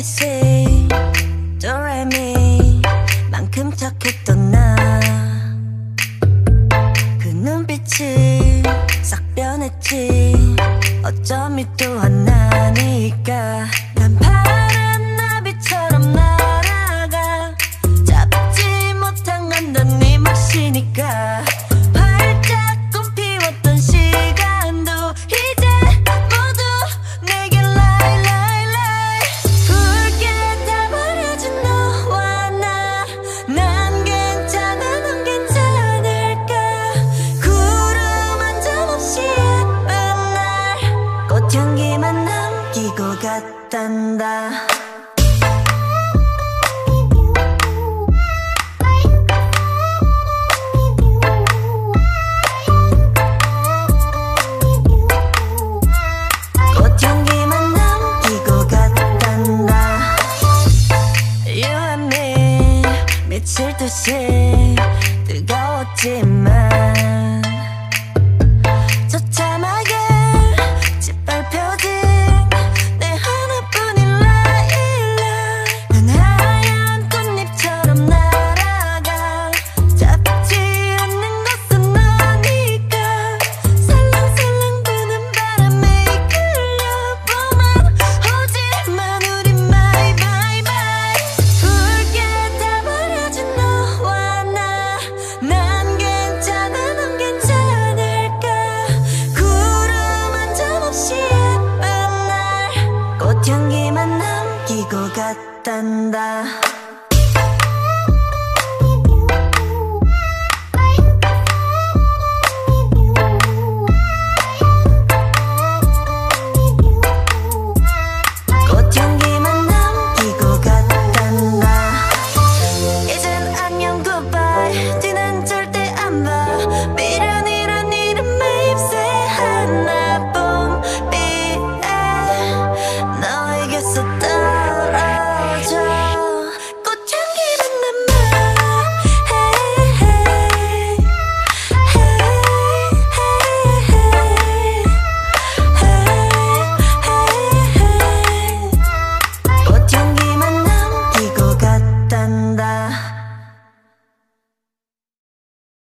ABC 도레미 만큼 착했던 나 그 눈빛이 싹 변했지 어쩜 이 또한 나니까 난 파란 나비처럼 날아가 잡지 못한 건 넌 네 몫이니까 활짝 꽃피웠던 시간도 이제 모두 내게 lie lie lie 붉게 다 버려진 너와 나 난 괜찮아 넌 괜찮을까 구름 한 점 없이 예쁜 날 꽃향기만 남기고 갔단다 꽃향기만 남기고 갔단다 You and me 미칠 듯이 뜨거웠지만 처참하게 짓밟혀진 내 하나뿐인 라일락 난 하얀 꽃잎처럼 날아가 잡지 않는 것은 너니까 살랑살랑 부는 바람에 이끌려보만 오지만 우린 bye bye bye 붉게 다 버려진 너와 나 난 괜찮아 넌 괜찮을까 구름 한 점 없이 예쁜 날 꽃향기만 남기고 갔단다